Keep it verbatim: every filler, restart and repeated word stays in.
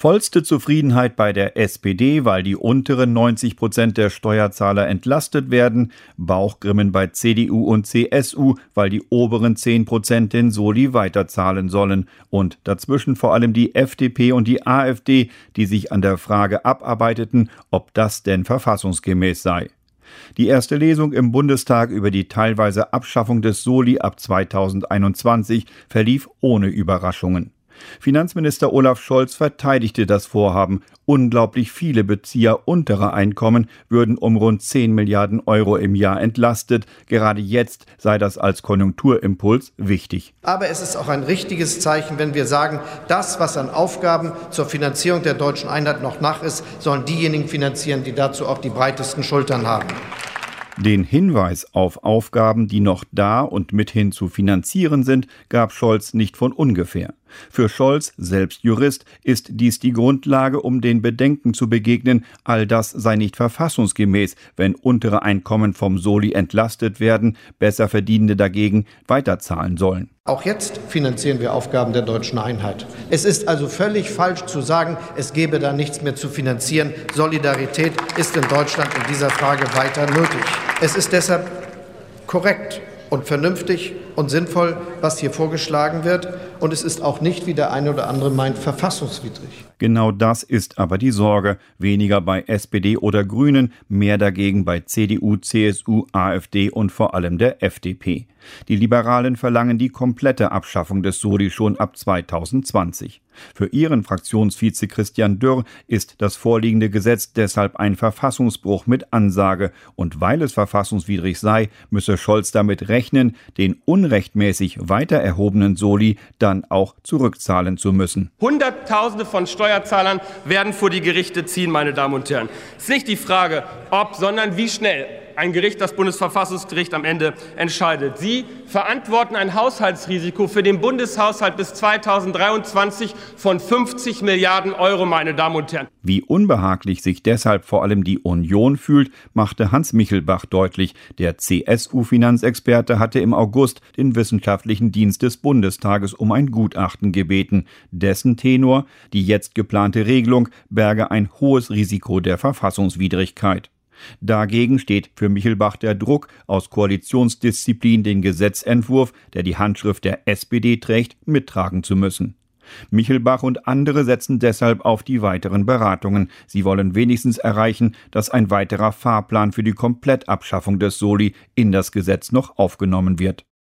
Vollste Zufriedenheit bei der S P D, weil die unteren neunzig Prozent der Steuerzahler entlastet werden. Bauchgrimmen bei C D U und C S U, weil die oberen zehn Prozent den Soli weiterzahlen sollen. Und dazwischen vor allem die F D P und die A f D, die sich an der Frage abarbeiteten, ob das denn verfassungsgemäß sei. Die erste Lesung im Bundestag über die teilweise Abschaffung des Soli ab zweitausendeinundzwanzig verlief ohne Überraschungen. Finanzminister Olaf Scholz verteidigte das Vorhaben. Unglaublich viele Bezieher unterer Einkommen würden um rund zehn Milliarden Euro im Jahr entlastet. Gerade jetzt sei das als Konjunkturimpuls wichtig. Aber es ist auch ein richtiges Zeichen, wenn wir sagen, das, was an Aufgaben zur Finanzierung der deutschen Einheit noch nach ist, sollen diejenigen finanzieren, die dazu auch die breitesten Schultern haben. Den Hinweis auf Aufgaben, die noch da und mithin zu finanzieren sind, gab Scholz nicht von ungefähr. Für Scholz, selbst Jurist, ist dies die Grundlage, um den Bedenken zu begegnen, all das sei nicht verfassungsgemäß, wenn untere Einkommen vom Soli entlastet werden, Besserverdienende dagegen weiterzahlen sollen. Auch jetzt finanzieren wir Aufgaben der deutschen Einheit. Es ist also völlig falsch zu sagen, es gäbe da nichts mehr zu finanzieren. Solidarität ist in Deutschland in dieser Frage weiter nötig. Es ist deshalb korrekt und vernünftig und sinnvoll, was hier vorgeschlagen wird. Und es ist auch nicht, wie der eine oder andere meint, verfassungswidrig. Genau das ist aber die Sorge. Weniger bei S P D oder Grünen, mehr dagegen bei C D U, C S U, A f D und vor allem der F D P. Die Liberalen verlangen die komplette Abschaffung des Soli schon ab zweitausendzwanzig. Für ihren Fraktionsvize Christian Dürr ist das vorliegende Gesetz deshalb ein Verfassungsbruch mit Ansage. Und weil es verfassungswidrig sei, müsse Scholz damit rechnen, den unrechtmäßig weiter erhobenen Soli dann auch zurückzahlen zu müssen. Hunderttausende von Steuerzahlern werden vor die Gerichte ziehen, meine Damen und Herren. Es ist nicht die Frage, ob, sondern wie schnell ein Gericht, das Bundesverfassungsgericht, am Ende entscheidet. Sie verantworten ein Haushaltsrisiko für den Bundeshaushalt bis zweitausenddreiundzwanzig von fünfzig Milliarden Euro, meine Damen und Herren. Wie unbehaglich sich deshalb vor allem die Union fühlt, machte Hans Michelbach deutlich. Der C S U-Finanzexperte hatte im August den Wissenschaftlichen Dienst des Bundestages um ein Gutachten gebeten. Dessen Tenor: die jetzt geplante Regelung berge ein hohes Risiko der Verfassungswidrigkeit. Dagegen steht für Michelbach der Druck, aus Koalitionsdisziplin den Gesetzentwurf, der die Handschrift der S P D trägt, mittragen zu müssen. Michelbach und andere setzen deshalb auf die weiteren Beratungen. Sie wollen wenigstens erreichen, dass ein weiterer Fahrplan für die Komplettabschaffung des Soli in das Gesetz noch aufgenommen wird.